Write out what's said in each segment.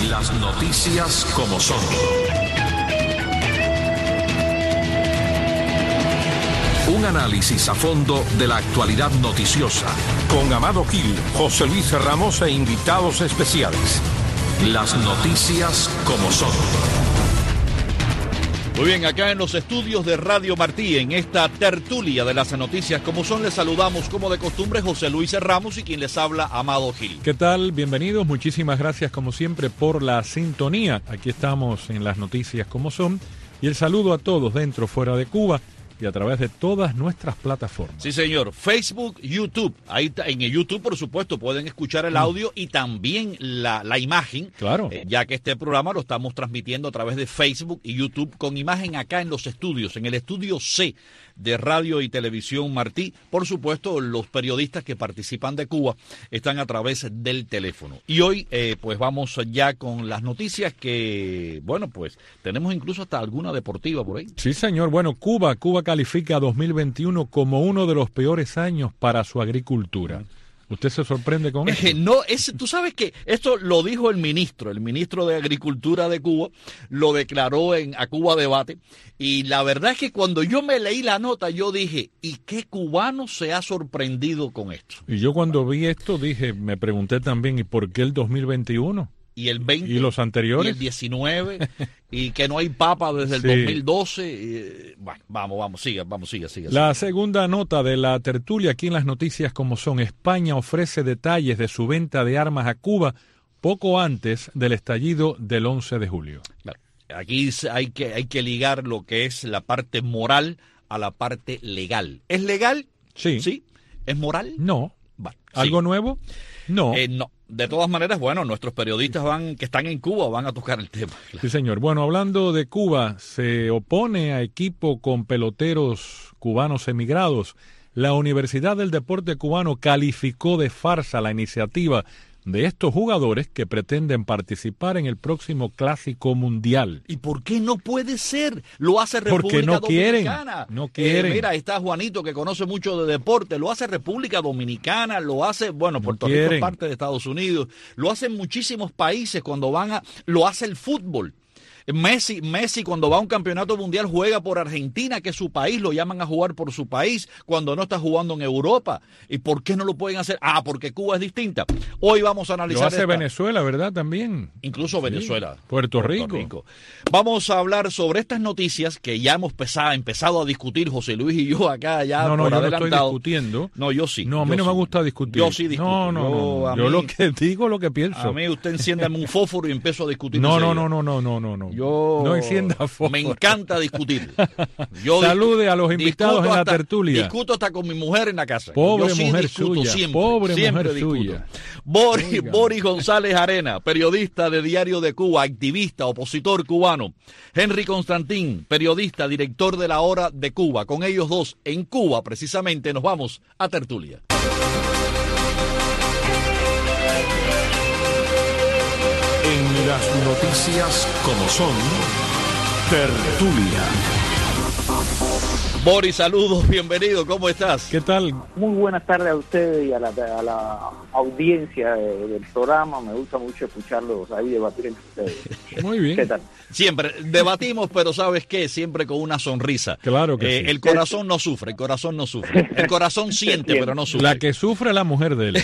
Las noticias como son. Un análisis a fondo de la actualidad noticiosa. Con Amado Gil, José Luis Ramos e invitados especiales. Las noticias como son. Muy bien, acá en los estudios de Radio Martí, en esta tertulia de las noticias como son, les saludamos como de costumbre José Luis Ramos y quien les habla, Amado Gil. ¿Qué tal? Bienvenidos, muchísimas gracias como siempre por la sintonía. Aquí estamos en las noticias como son y el saludo a todos dentro, fuera de Cuba y a través de todas nuestras plataformas. Sí, señor. Facebook, YouTube. Ahí en el YouTube, por supuesto, pueden escuchar el audio y también la imagen. Claro. Ya que este programa lo estamos transmitiendo a través de Facebook y YouTube con imagen acá en los estudios, en el estudio C de Radio y Televisión Martí. Por supuesto, los periodistas que participan de Cuba están a través del teléfono. Y hoy, pues vamos ya con las noticias que, bueno, pues tenemos incluso hasta alguna deportiva por ahí. Sí, señor. Bueno, Cuba califica 2021 como uno de los peores años para su agricultura. ¿Usted se sorprende con eso? No, tú sabes que esto lo dijo el ministro de Agricultura de Cuba, lo declaró a Cuba Debate, y la verdad es que cuando yo me leí la nota, yo dije, ¿y qué cubano se ha sorprendido con esto? Y yo cuando vi esto me pregunté también, ¿y por qué el 2021? Y el 20. ¿Y los anteriores? Y el 19, y que no hay papa desde el 2012. Bueno, vamos, siga. La segunda nota de la tertulia aquí en las noticias como son. España ofrece detalles de su venta de armas a Cuba poco antes del estallido del 11 de julio. Claro. Aquí hay que ligar lo que es la parte moral a la parte legal. ¿Es legal? Sí. ¿Sí? ¿Es moral? No. Vale, ¿Algo nuevo? No. No. De todas maneras, bueno, nuestros periodistas que están en Cuba van a tocar el tema. Claro. Sí, señor. Bueno, hablando de Cuba, se opone a equipo con peloteros cubanos emigrados. La Universidad del Deporte Cubano calificó de farsa la iniciativa de estos jugadores que pretenden participar en el próximo Clásico Mundial. ¿Y por qué no puede ser? Lo hace República Porque no Dominicana. No quieren. Mira, está Juanito que conoce mucho de deporte. Lo hace República Dominicana, lo hace, bueno, Puerto Rico es parte de Estados Unidos. Lo hacen muchísimos países cuando lo hace el fútbol. Messi cuando va a un campeonato mundial juega por Argentina, que es su país, lo llaman a jugar por su país cuando no está jugando en Europa. ¿Y por qué no lo pueden hacer? Porque Cuba es distinta. Hoy vamos a analizar. Lo hace Venezuela, ¿verdad? También. Incluso sí. Venezuela. Puerto Rico. Vamos a hablar sobre estas noticias que ya hemos empezado a discutir José Luis y yo acá ya por adelantado. No, yo no estoy discutiendo. No, yo sí. No, a mí no me gusta discutir. Yo sí discuto. No. Yo lo que digo, lo que pienso. A mí usted enciéndame un fósforo y empiezo a discutir. No. Yo no encienda fósforo. Me encanta discutir. Salude a los invitados en la tertulia. Discuto hasta con mi mujer en la casa. Pobre mujer suya. Siempre discuto. Boris González Arena, periodista de Diario de Cuba, activista, opositor cubano. Henry Constantín, periodista, director de La Hora de Cuba. Con ellos dos en Cuba, precisamente, nos vamos a tertulia. En las noticias como son, tertulia. Boris, saludos, bienvenido, ¿cómo estás? ¿Qué tal? Muy buenas tardes a ustedes y a la audiencia del programa. Me gusta mucho escucharlos ahí debatir entre ustedes. Muy bien. ¿Qué tal? Siempre debatimos, pero ¿sabes qué? Siempre con una sonrisa. Claro que sí. El corazón no sufre, El corazón siente, pero no sufre. La que sufre es la mujer de él.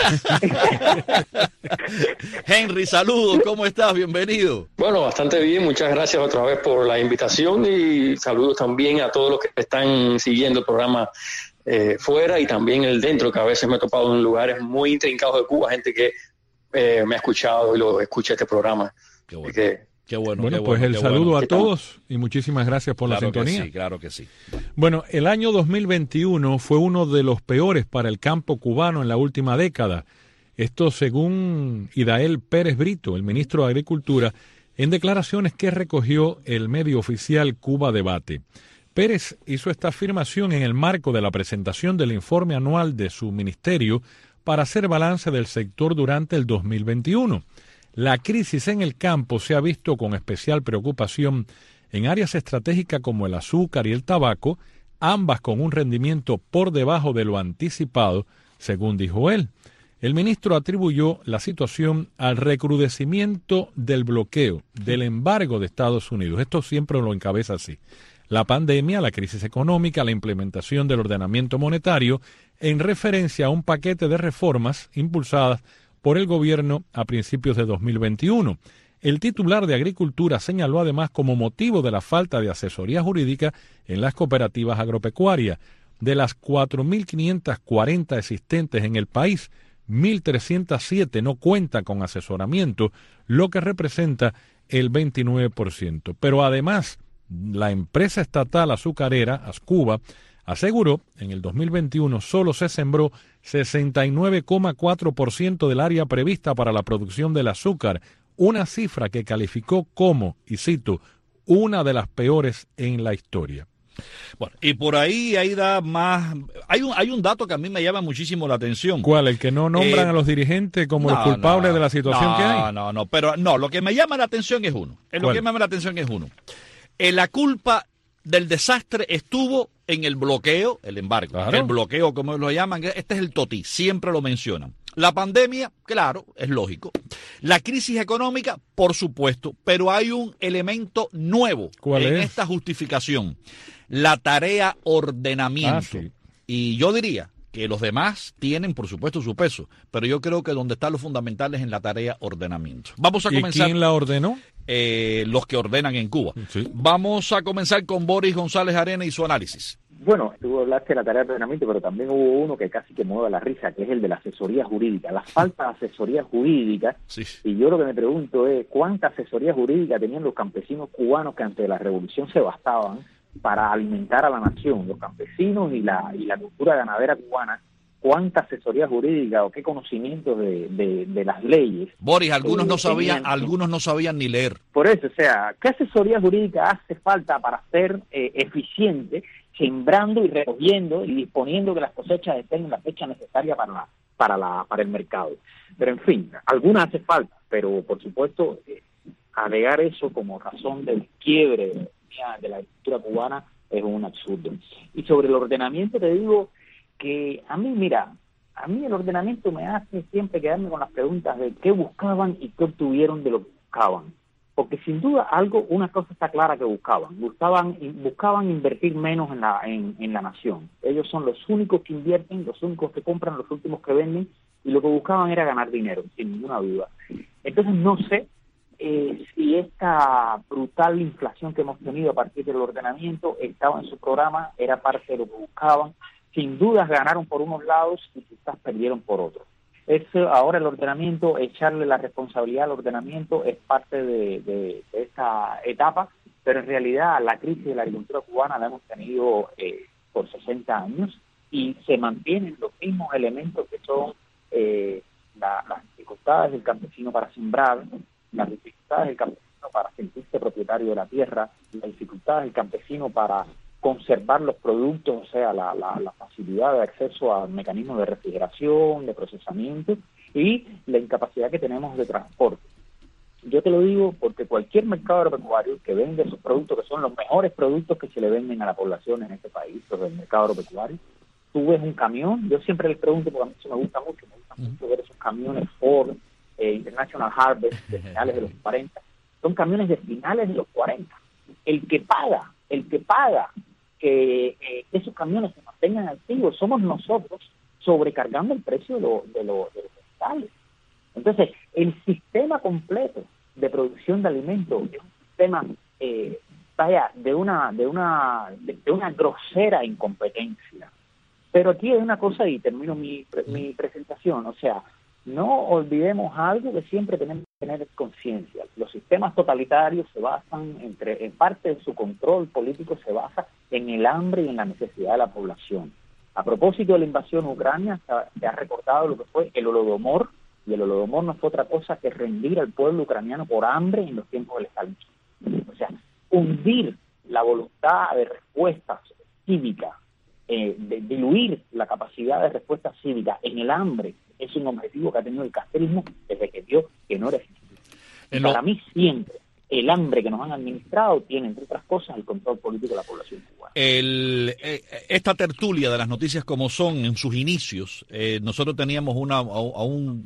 Henry, saludos, ¿cómo estás? Bienvenido. Bueno, bastante bien, muchas gracias otra vez por la invitación y saludos también a todos los que están siguiendo el programa fuera y también el dentro, que a veces me he topado en lugares muy intrincados de Cuba, gente que me ha escuchado y lo escucha este programa. Qué bueno. Qué bueno, pues el saludo a todos y muchísimas gracias por la sintonía. Sí, claro que sí. Bueno, el año 2021 fue uno de los peores para el campo cubano en la última década. Esto según Idael Pérez Brito, el ministro de Agricultura, en declaraciones que recogió el medio oficial Cuba Debate. Pérez hizo esta afirmación en el marco de la presentación del informe anual de su ministerio para hacer balance del sector durante el 2021. La crisis en el campo se ha visto con especial preocupación en áreas estratégicas como el azúcar y el tabaco, ambas con un rendimiento por debajo de lo anticipado, según dijo él. El ministro atribuyó la situación al recrudecimiento del bloqueo, del embargo de Estados Unidos. Esto siempre lo encabeza así. La pandemia, la crisis económica, la implementación del ordenamiento monetario, en referencia a un paquete de reformas impulsadas por el gobierno a principios de 2021. El titular de Agricultura señaló además como motivo de la falta de asesoría jurídica en las cooperativas agropecuarias. De las 4.540 existentes en el país, 1.307 no cuentan con asesoramiento, lo que representa el 29%. Pero además, la empresa estatal azucarera, Ascuba, aseguró en el 2021 solo se sembró 69,4% del área prevista para la producción del azúcar, una cifra que calificó como, y cito, una de las peores en la historia. Bueno, y por ahí da más. Hay un dato que a mí me llama muchísimo la atención. ¿Cuál? ¿El que no nombran a los dirigentes como los culpables de la situación que hay? Pero lo que me llama la atención es uno. La culpa del desastre estuvo en el bloqueo, el embargo, claro. El bloqueo, como lo llaman, este es el totí, siempre lo mencionan. La pandemia, claro, es lógico. La crisis económica, por supuesto, pero hay un elemento nuevo en esta justificación. La tarea ordenamiento. Sí. Y yo diría que los demás tienen, por supuesto, su peso, pero yo creo que donde está lo fundamental es en la tarea ordenamiento. Vamos a comenzar. ¿Y quién la ordenó? Los que ordenan en Cuba. Sí. Vamos a comenzar con Boris González Arena y su análisis. Bueno, tú hablaste de la tarea de ordenamiento, pero también hubo uno que casi que me da la risa, que es el de la asesoría jurídica. La falta de asesoría jurídica, sí. Y yo lo que me pregunto es cuánta asesoría jurídica tenían los campesinos cubanos que ante la revolución se bastaban para alimentar a la nación, los campesinos y la cultura ganadera cubana. ¿Cuánta asesoría jurídica o qué conocimientos de las leyes? Boris, algunos no sabían ni leer. Por eso, o sea, ¿qué asesoría jurídica hace falta para ser eficiente, sembrando y recogiendo y disponiendo que las cosechas estén en la fecha necesaria para el mercado? Pero en fin, algunas hace falta, pero por supuesto, alegar eso como razón del quiebre de la agricultura cubana es un absurdo. Y sobre el ordenamiento te digo que a mí el ordenamiento me hace siempre quedarme con las preguntas de qué buscaban y qué obtuvieron de lo que buscaban. Porque sin duda una cosa está clara que buscaban invertir menos en la nación. Ellos son los únicos que invierten, los únicos que compran, los últimos que venden, y lo que buscaban era ganar dinero, sin ninguna duda. Entonces no sé si esta brutal inflación que hemos tenido a partir del ordenamiento estaba en su programa, era parte de lo que buscaban. Sin dudas ganaron por unos lados y quizás perdieron por otros. Ahora el ordenamiento, echarle la responsabilidad al ordenamiento es parte de esta etapa, pero en realidad la crisis de la agricultura cubana la hemos tenido por 60 años y se mantienen los mismos elementos que son las dificultades del campesino para sembrar, las dificultades del campesino para sentirse propietario de la tierra, las dificultades del campesino para conservar los productos, o sea, la facilidad de acceso a mecanismos de refrigeración, de procesamiento y la incapacidad que tenemos de transporte. Yo te lo digo porque cualquier mercado agropecuario que vende esos productos, que son los mejores productos que se le venden a la población en este país, los del mercado agropecuario, tú ves un camión, yo siempre les pregunto, porque a mí eso me gusta mucho ver esos camiones Ford, International Harvest de finales de los 40, son camiones de finales de los 40. El que paga que esos camiones se mantengan activos somos nosotros, sobrecargando el precio de los vegetales. Entonces, el sistema completo de producción de alimentos es un sistema de una grosera incompetencia. Pero aquí hay una cosa, y termino mi presentación, o sea, no olvidemos algo que siempre tenemos que tener conciencia. Los sistemas totalitarios se basan, en parte de su control político se basa en el hambre y en la necesidad de la población. A propósito de la invasión a Ucrania, se ha recordado lo que fue el Holodomor, y el Holodomor no fue otra cosa que rendir al pueblo ucraniano por hambre en los tiempos del estalinismo. O sea, hundir la voluntad de respuesta cívica, de diluir la capacidad de respuesta cívica en el hambre, es un objetivo que ha tenido el castrismo desde que vio que no era eficiente. Para mí siempre el hambre que nos han administrado tiene, entre otras cosas, el control político de la población cubana. Esta tertulia de las noticias como son en sus inicios, nosotros teníamos a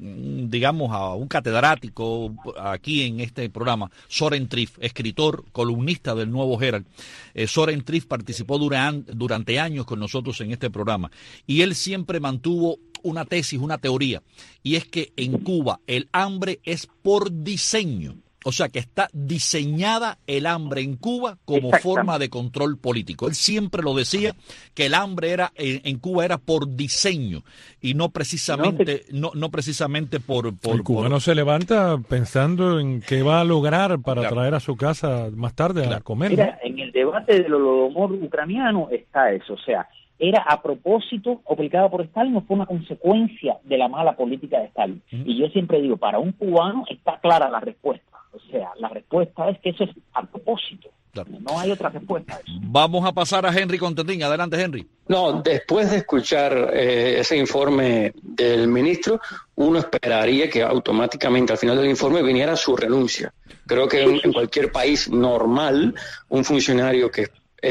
un catedrático aquí en este programa, Soren Triff, escritor, columnista del Nuevo Herald. Soren Triff participó durante años con nosotros en este programa y él siempre mantuvo una tesis, una teoría, y es que en Cuba el hambre es por diseño. O sea, que está diseñada el hambre en Cuba como forma de control político. Él siempre lo decía, que el hambre en Cuba era por diseño y no precisamente por el cubano se levanta pensando en qué va a lograr para traer a su casa más tarde a comer. Mira, en el debate del holodomor ucraniano está eso, o sea, ¿era a propósito aplicada por Stalin o fue una consecuencia de la mala política de Stalin? Y yo siempre digo, para un cubano está clara la respuesta. O sea, la respuesta es que eso es a propósito. Claro. No hay otra respuesta a eso. Vamos a pasar a Henry Contentín. Adelante, Henry. No, después de escuchar ese informe del ministro, uno esperaría que automáticamente al final del informe viniera su renuncia. Creo que en cualquier país normal, un funcionario que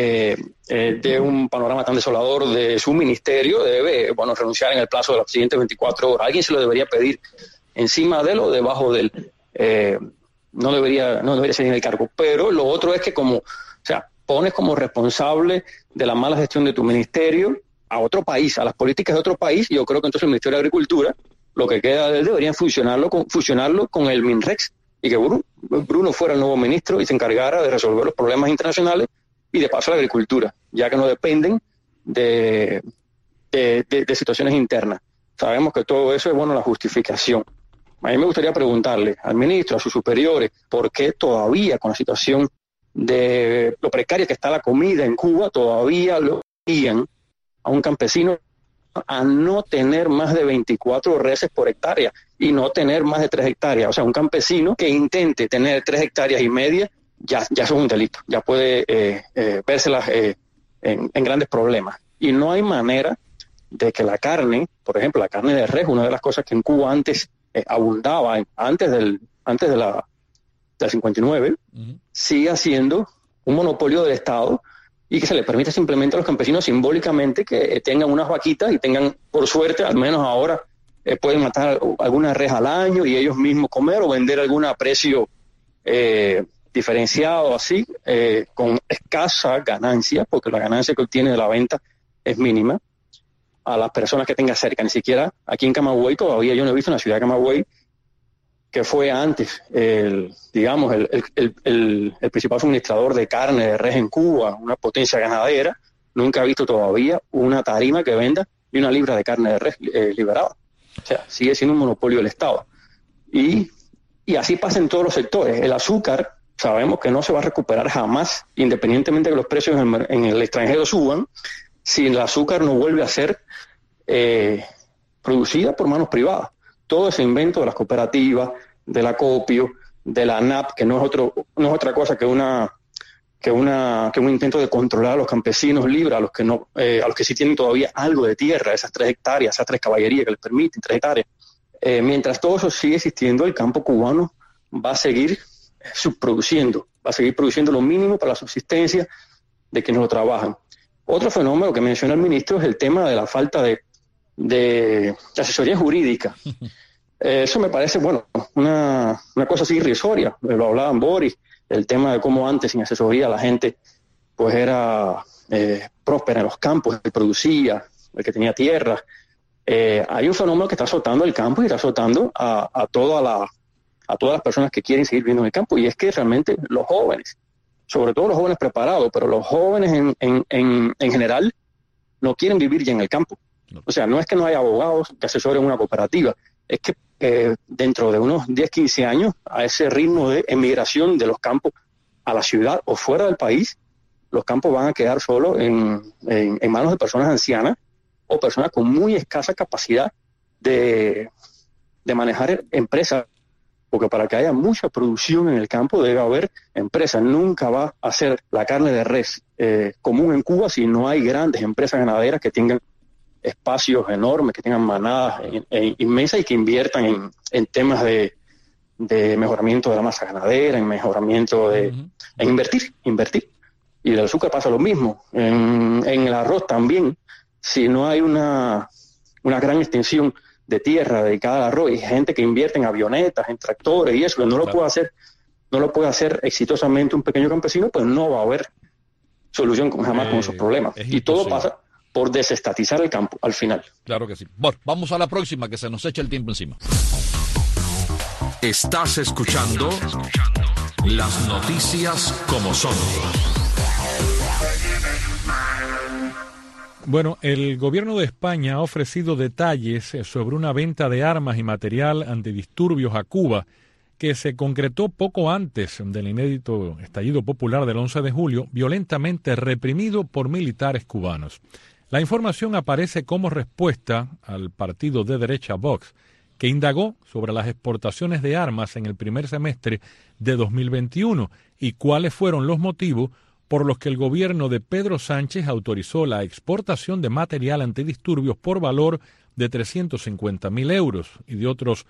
de un panorama tan desolador de su ministerio debe, renunciar en el plazo de las siguientes 24 horas. Alguien se lo debería pedir encima de él o debajo de él. No debería ser en el cargo, pero lo otro es que pones como responsable de la mala gestión de tu ministerio a otro país, a las políticas de otro país. Yo creo que entonces el Ministerio de Agricultura, lo que queda de él, deberían fusionarlo con el MINREX y que Bruno fuera el nuevo ministro y se encargara de resolver los problemas internacionales y de paso la agricultura, ya que no dependen de situaciones internas. Sabemos que todo eso es la justificación. A mí me gustaría preguntarle al ministro, a sus superiores, por qué todavía con la situación de lo precaria que está la comida en Cuba, todavía lo obligan a un campesino a no tener más de 24 reses por hectárea y no tener más de 3 hectáreas. O sea, un campesino que intente tener 3 hectáreas y media, ya eso es un delito, ya puede vérselas en grandes problemas. Y no hay manera de que la carne, por ejemplo, la carne de res, una de las cosas que en Cuba antes abundaba antes del 59, sigue siendo un monopolio del Estado y que se le permite simplemente a los campesinos simbólicamente que tengan unas vaquitas y tengan, por suerte, al menos ahora, pueden matar alguna res al año y ellos mismos comer o vender alguna a precio diferenciado así, con escasa ganancia, porque la ganancia que obtiene de la venta es mínima, a las personas que tenga cerca. Ni siquiera aquí en Camagüey todavía yo no he visto en la ciudad de Camagüey, que fue antes el principal suministrador de carne de res en Cuba, una potencia ganadera, nunca he visto todavía una tarima que venda y una libra de carne de res liberada. O sea, sigue siendo un monopolio del Estado. Y así pasa en todos los sectores. El azúcar sabemos que no se va a recuperar jamás, independientemente de que los precios en el extranjero suban, si el azúcar no vuelve a ser producida por manos privadas. Todo ese invento de las cooperativas, del acopio, de la ANAP, que no es otra cosa que un intento de controlar a los campesinos libres, a los que sí tienen todavía algo de tierra, esas 3 hectáreas, esas 3 caballerías que les permiten 3 hectáreas. Mientras todo eso sigue existiendo, el campo cubano va a seguir subproduciendo, va a seguir produciendo lo mínimo para la subsistencia de quienes lo trabajan. Otro fenómeno que menciona el ministro es el tema de la falta de asesoría jurídica. Eso me parece, una cosa así irrisoria. Lo hablaban Boris, el tema de cómo antes sin asesoría la gente pues era próspera en los campos, el que producía, el que tenía tierra. Hay un fenómeno que está azotando el campo y está azotando a todas las personas que quieren seguir viviendo en el campo, y es que realmente los jóvenes, sobre todo los jóvenes preparados, pero los jóvenes en general no quieren vivir ya en el campo. O sea, no es que no haya abogados que asesoren una cooperativa, es que dentro de unos 10, 15 años, a ese ritmo de emigración de los campos a la ciudad o fuera del país, los campos van a quedar solo en manos de personas ancianas o personas con muy escasa capacidad de manejar empresas, porque para que haya mucha producción en el campo debe haber empresas. Nunca va a ser la carne de res común en Cuba si no hay grandes empresas ganaderas que tengan espacios enormes, que tengan manadas inmensas y que inviertan en temas de de mejoramiento de la masa ganadera, en mejoramiento en invertir. Y del azúcar pasa lo mismo. En el arroz también, si no hay una gran extensión de tierra dedicada al arroz y gente que invierte en avionetas, en tractores y eso, que no lo puede hacer exitosamente un pequeño campesino, pues no va a haber solución jamás con esos problemas. Y todo pasa por desestatizar el campo al final. Claro que sí. Bueno, vamos a la próxima, que se nos echa el tiempo encima. Estás escuchando las noticias como son. Bueno, el gobierno de España ha ofrecido detalles sobre una venta de armas y material antidisturbios a Cuba que se concretó poco antes del inédito estallido popular del 11 de julio, violentamente reprimido por militares cubanos. La información aparece como respuesta al partido de derecha Vox, que indagó sobre las exportaciones de armas en el primer semestre de 2021 y cuáles fueron los motivos por los que el gobierno de Pedro Sánchez autorizó la exportación de material antidisturbios por valor de 350.000 euros y de otros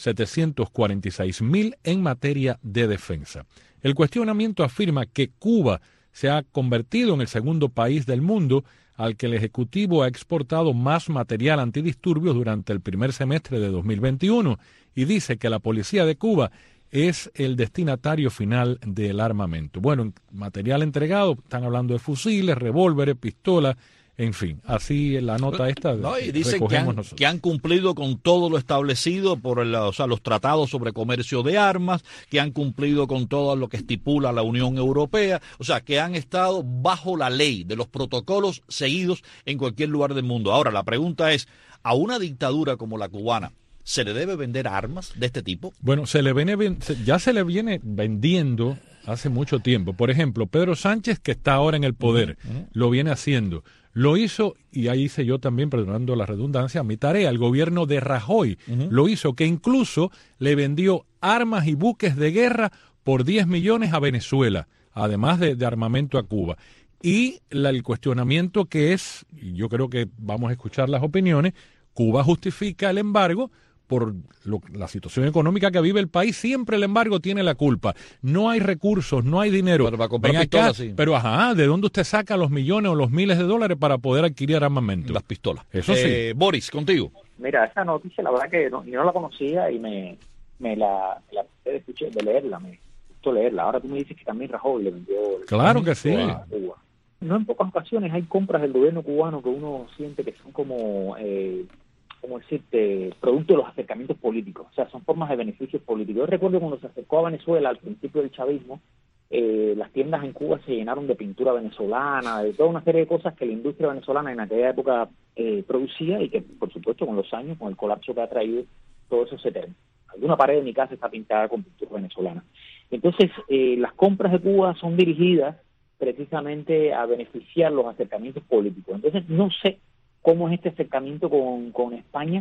746.000 en materia de defensa. El cuestionamiento afirma que Cuba se ha convertido en el segundo país del mundo al que el Ejecutivo ha exportado más material antidisturbios durante el primer semestre de 2021 y dice que la policía de Cuba es el destinatario final del armamento. Bueno, en material entregado, están hablando de fusiles, revólveres, pistolas, en fin, así la nota esta. No, y dicen que han cumplido con todo lo establecido por los tratados sobre comercio de armas, que han cumplido con todo lo que estipula la Unión Europea, o sea, que han estado bajo la ley de los protocolos seguidos en cualquier lugar del mundo. Ahora, la pregunta es, ¿a una dictadura como la cubana se le debe vender armas de este tipo? Bueno, ya se le viene vendiendo hace mucho tiempo. Por ejemplo, Pedro Sánchez, que está ahora en el poder, lo viene haciendo. Lo hizo, y ahí hice yo también, perdonando la redundancia, mi tarea, el gobierno de Rajoy lo hizo, que incluso le vendió armas y buques de guerra por 10 millones a Venezuela, además de armamento a Cuba. Y el cuestionamiento que es, y yo creo que vamos a escuchar las opiniones, Cuba justifica el embargo por la situación económica que vive el país. Siempre el embargo tiene la culpa. No hay recursos, no hay dinero. Pero para comprar pistolas, sí. Pero ¿de dónde usted saca los millones o los miles de dólares para poder adquirir armamento? Las pistolas. Eso sí. Boris, contigo. Mira, esa noticia la verdad que no la conocía y me la escuché de leerla, me gustó leerla. Ahora tú me dices que también Rajoy le vendió claro que sí. A Cuba. No en pocas ocasiones hay compras del gobierno cubano que uno siente que son como producto de los acercamientos políticos, o sea, son formas de beneficios políticos. Yo recuerdo cuando se acercó a Venezuela al principio del chavismo, las tiendas en Cuba se llenaron de pintura venezolana, de toda una serie de cosas que la industria venezolana en aquella época producía y que, por supuesto, con los años, con el colapso que ha traído, todo eso se terminó. Alguna pared de mi casa está pintada con pintura venezolana. Entonces, las compras de Cuba son dirigidas precisamente a beneficiar los acercamientos políticos. Entonces, no sé cómo es este acercamiento con España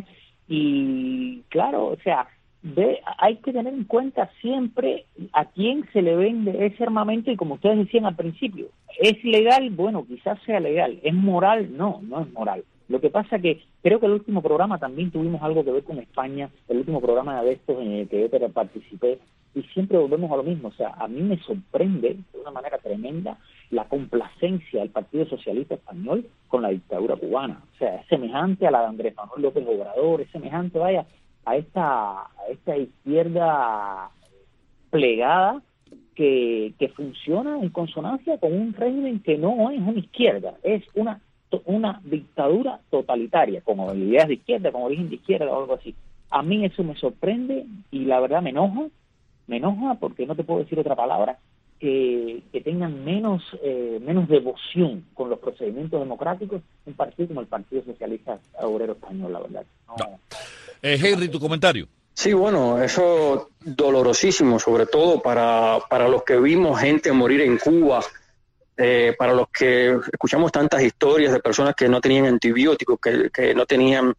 y claro, o sea, hay que tener en cuenta siempre a quién se le vende ese armamento y como ustedes decían al principio, ¿es legal? Bueno, quizás sea legal. ¿Es moral? No es moral. Lo que pasa que creo que el último programa también tuvimos algo que ver con España, el último programa de estos en el que yo participé, y siempre volvemos a lo mismo. O sea, a mí me sorprende de una manera tremenda la complacencia del Partido Socialista Español con la dictadura cubana. O sea, es semejante a la de Andrés Manuel López Obrador, es semejante, a esta izquierda plegada que funciona en consonancia con un régimen que no es una izquierda, es una dictadura totalitaria, con ideas de izquierda, con origen de izquierda o algo así. A mí eso me sorprende y la verdad me enoja porque no te puedo decir otra palabra, que tengan menos devoción con los procedimientos democráticos un partido como el Partido Socialista Obrero Español, la verdad. No. Henry, tu comentario. Sí, bueno, eso dolorosísimo, sobre todo para los que vimos gente morir en Cuba, para los que escuchamos tantas historias de personas que no tenían antibióticos, que no tenían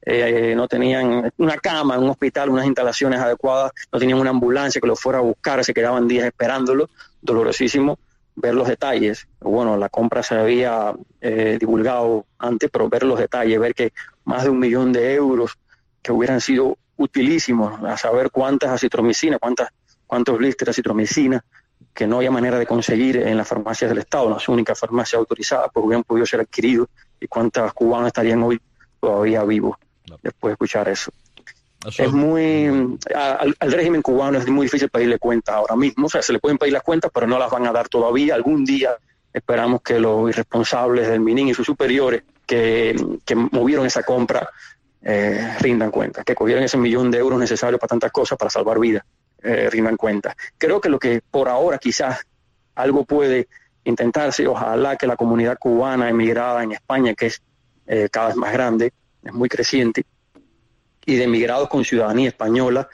una cama en un hospital, unas instalaciones adecuadas, no tenían una ambulancia que los fuera a buscar, se quedaban días esperándolo. Dolorosísimo ver los detalles. Bueno, la compra se había divulgado antes, pero ver los detalles, ver que más de 1 millón de euros que hubieran sido utilísimos, a saber cuántas acitromicinas, cuántos blisters de acitromicina que no había manera de conseguir en las farmacias del Estado, las únicas farmacias autorizadas, pues hubieran podido ser adquiridos, y cuántos cubanos estarían hoy todavía vivos después de escuchar eso. Es muy al régimen cubano es muy difícil pedirle cuentas ahora mismo, o sea, se le pueden pedir las cuentas, pero no las van a dar todavía. Algún día esperamos que los irresponsables del Minin y sus superiores que movieron esa compra rindan cuentas, que cogieron ese $1.000.000 necesarios para tantas cosas, para salvar vidas, rindan cuentas. Creo que lo que por ahora quizás algo puede intentarse, ojalá que la comunidad cubana emigrada en España, que es cada vez más grande, es muy creciente, y de emigrados con ciudadanía española,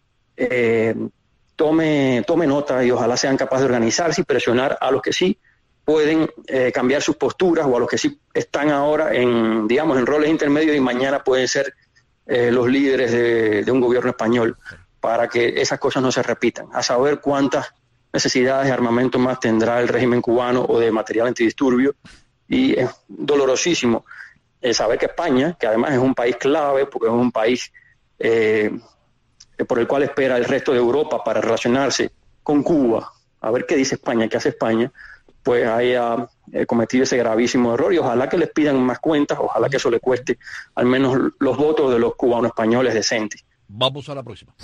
tome nota y ojalá sean capaces de organizarse y presionar a los que sí pueden cambiar sus posturas, o a los que sí están ahora en roles intermedios y mañana pueden ser los líderes de un gobierno español, para que esas cosas no se repitan. A saber cuántas necesidades de armamento más tendrá el régimen cubano o de material antidisturbio, y es dolorosísimo saber que España, que además es un país clave, porque es un país por el cual espera el resto de Europa para relacionarse con Cuba, a ver qué dice España, qué hace España, pues haya cometido ese gravísimo error, y ojalá que les pidan más cuentas, ojalá que eso le cueste al menos los votos de los cubanos españoles decentes. Vamos a la próxima.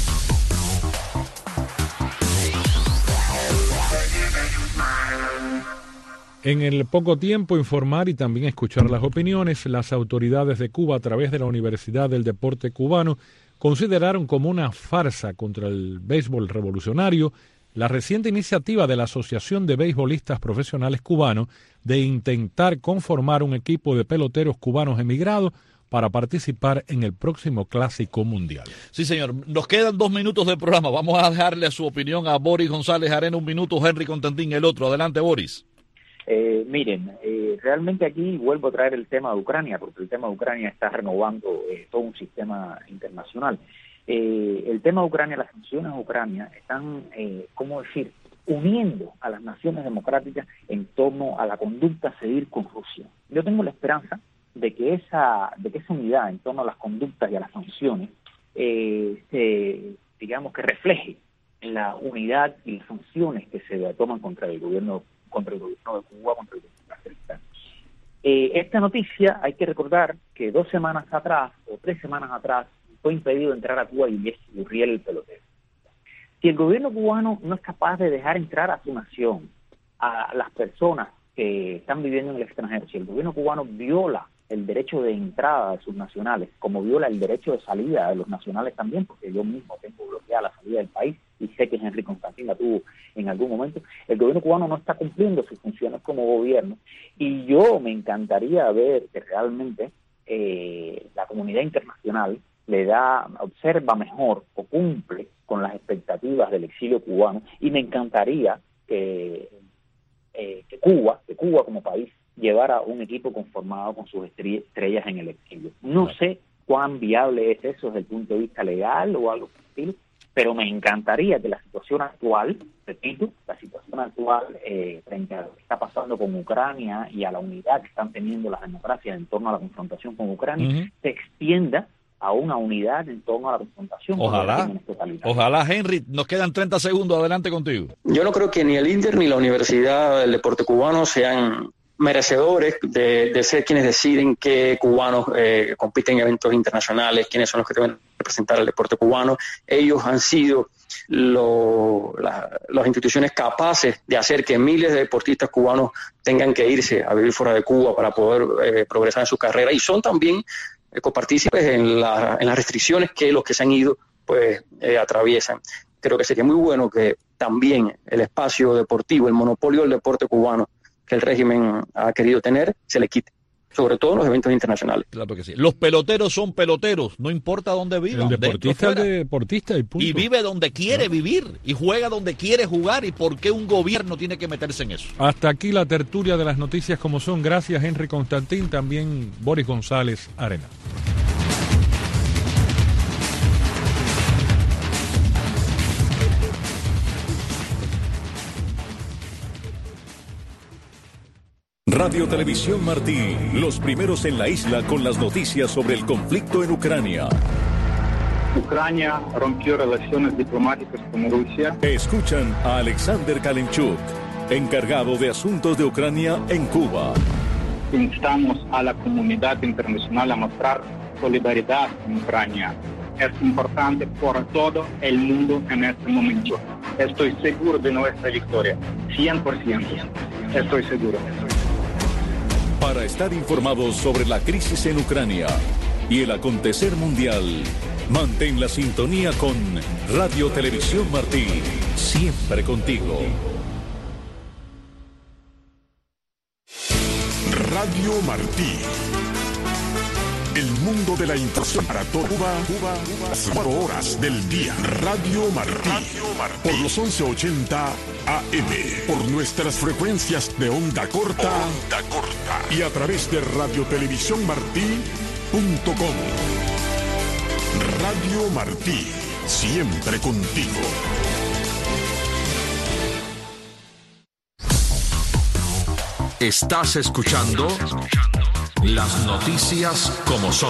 En el poco tiempo, informar y también escuchar las opiniones. Las autoridades de Cuba, a través de la Universidad del Deporte Cubano, consideraron como una farsa contra el béisbol revolucionario la reciente iniciativa de la Asociación de Beisbolistas Profesionales Cubanos de intentar conformar un equipo de peloteros cubanos emigrados para participar en el próximo Clásico Mundial. Sí, señor. Nos quedan 2 minutos de programa. Vamos a dejarle su opinión a Boris González Arena, 1 minuto, Henry Constantín el otro. Adelante, Boris. Miren, realmente aquí vuelvo a traer el tema de Ucrania, porque el tema de Ucrania está renovando todo un sistema internacional. El tema de Ucrania, las sanciones a Ucrania están, uniendo a las naciones democráticas en torno a la conducta a seguir con Rusia. Yo tengo la esperanza de que esa unidad en torno a las conductas y a las sanciones que refleje en la unidad y las sanciones que se toman contra el gobierno de Cuba, contra el gobierno castrista. Esta noticia, hay que recordar que 2 semanas atrás o 3 semanas atrás fue impedido entrar a Cuba Yulieski Gurriel, el pelotero. Si el gobierno cubano no es capaz de dejar entrar a su nación a las personas que están viviendo en el extranjero, si el gobierno cubano viola el derecho de entrada de sus nacionales, como viola el derecho de salida de los nacionales también, porque yo mismo tengo bloqueada la salida del país, y sé que Henry Constantín la tuvo en algún momento, el gobierno cubano no está cumpliendo sus funciones como gobierno, y yo me encantaría ver que realmente la comunidad internacional observa mejor o cumple con las expectativas del exilio cubano, y me encantaría que Cuba como país llevara un equipo conformado con sus estrellas en el exilio. No sé cuán viable es eso desde el punto de vista legal o algo así, pero me encantaría que la situación actual, repito, frente a lo que está pasando con Ucrania y a la unidad que están teniendo las democracias en torno a la confrontación con Ucrania, se extienda a una unidad en torno a la confrontación. Ojalá, Henry, nos quedan 30 segundos, adelante contigo. Yo no creo que ni el Inter ni la Universidad del Deporte Cubano sean merecedores de ser quienes deciden qué cubanos compiten en eventos internacionales, quiénes son los que deben representar al deporte cubano. Ellos han sido las instituciones capaces de hacer que miles de deportistas cubanos tengan que irse a vivir fuera de Cuba para poder progresar en su carrera, y son también copartícipes en las restricciones que los que se han ido atraviesan. Creo que sería muy bueno que también el espacio deportivo, el monopolio del deporte cubano que el régimen ha querido tener, se le quite, sobre todo en los eventos internacionales. Claro que sí. Los peloteros son peloteros, no importa dónde vivan. El deportista es deportista y punto. Y vive donde quiere vivir, y juega donde quiere jugar, y por qué un gobierno tiene que meterse en eso. Hasta aquí la tertulia de las noticias como son. Gracias, Henry Constantín, también Boris González Arena. Radio Televisión Martí, los primeros en la isla con las noticias sobre el conflicto en Ucrania. Ucrania rompió relaciones diplomáticas con Rusia. Escuchan a Alexander Kalinchuk, encargado de asuntos de Ucrania en Cuba. Instamos a la comunidad internacional a mostrar solidaridad con Ucrania. Es importante por todo el mundo en este momento. Estoy seguro de nuestra victoria. 100%. Estoy seguro. Para estar informados sobre la crisis en Ucrania y el acontecer mundial, mantén la sintonía con Radio Televisión Martí, siempre contigo. Radio Martí. El mundo de la información para toda Cuba, las 4 horas del día. Radio Martí. Por los 1180 AM. Por nuestras frecuencias de onda corta. Y a través de radiotelevisiónmartí.com. Radio Martí. Siempre contigo. Estás escuchando las noticias como son.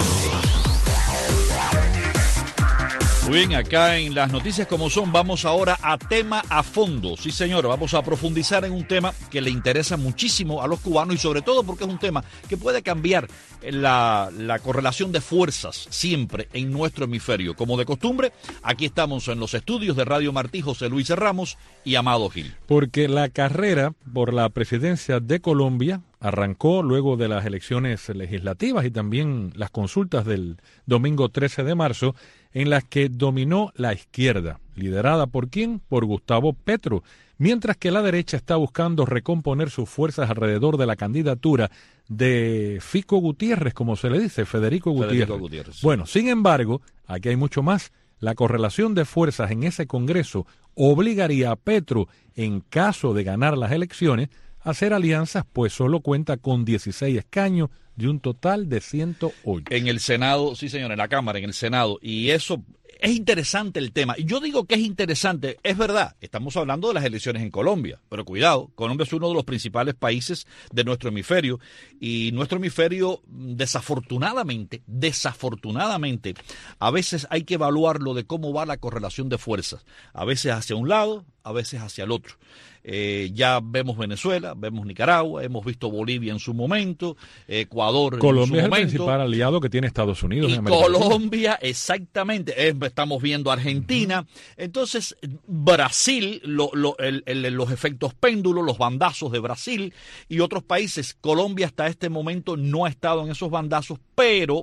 Muy bien, acá en las noticias como son vamos ahora a tema a fondo. Sí, señor, vamos a profundizar en un tema que le interesa muchísimo a los cubanos y sobre todo porque es un tema que puede cambiar la correlación de fuerzas siempre en nuestro hemisferio. Como de costumbre, aquí estamos en los estudios de Radio Martí, José Luis Ramos y Amado Gil. Porque la carrera por la presidencia de Colombia arrancó luego de las elecciones legislativas y también las consultas del domingo 13 de marzo, en las que dominó la izquierda, liderada ¿por quién? Por Gustavo Petro, mientras que la derecha está buscando recomponer sus fuerzas alrededor de la candidatura de Fico Gutiérrez, como se le dice, Federico Gutiérrez. Bueno, sin embargo, aquí hay mucho más. La correlación de fuerzas en ese Congreso obligaría a Petro, en caso de ganar las elecciones, a hacer alianzas, pues solo cuenta con 16 escaños de un total de 108. En el Senado, sí señor, en la Cámara, en el Senado, y eso es interesante el tema. Y yo digo que es interesante, es verdad, estamos hablando de las elecciones en Colombia, pero cuidado, Colombia es uno de los principales países de nuestro hemisferio, y nuestro hemisferio desafortunadamente, a veces hay que evaluarlo de cómo va la correlación de fuerzas, a veces hacia un lado, a veces hacia el otro. Ya vemos Venezuela, vemos Nicaragua, hemos visto Bolivia en su momento, Ecuador Colombia en su momento. Es el principal aliado que tiene Estados Unidos. Y Colombia, exactamente, estamos viendo Argentina. Entonces, Brasil, los efectos péndulos, los bandazos de Brasil y otros países. Colombia hasta este momento no ha estado en esos bandazos, pero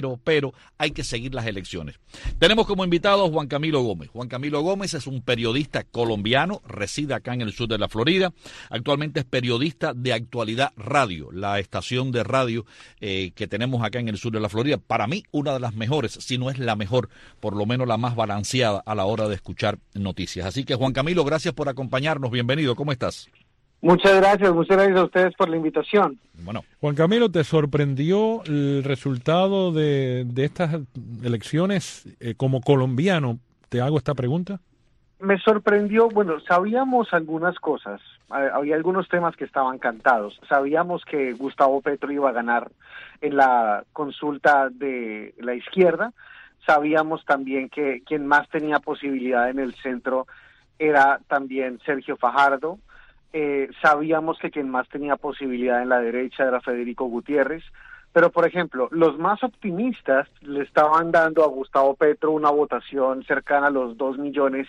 hay que seguir las elecciones. Tenemos como invitado a Juan Camilo Gómez. Juan Camilo Gómez es un periodista colombiano, reside acá en el sur de la Florida. Actualmente es periodista de Actualidad Radio, la estación de radio que tenemos acá en el sur de la Florida. Para mí, una de las mejores, si no es la mejor, por lo menos la más balanceada a la hora de escuchar noticias. Así que, Juan Camilo, gracias por acompañarnos. Bienvenido. ¿Cómo estás? Muchas gracias a ustedes por la invitación. Bueno, Juan Camilo, ¿te sorprendió el resultado de estas elecciones como colombiano? Te hago esta pregunta. Me sorprendió, bueno, sabíamos algunas cosas, había algunos temas que estaban cantados. Sabíamos que Gustavo Petro iba a ganar en la consulta de la izquierda. Sabíamos también que quien más tenía posibilidad en el centro era también Sergio Fajardo. Sabíamos que quien más tenía posibilidad en la derecha era Federico Gutiérrez, pero por ejemplo, los más optimistas le estaban dando a Gustavo Petro una votación cercana a los 2,5 millones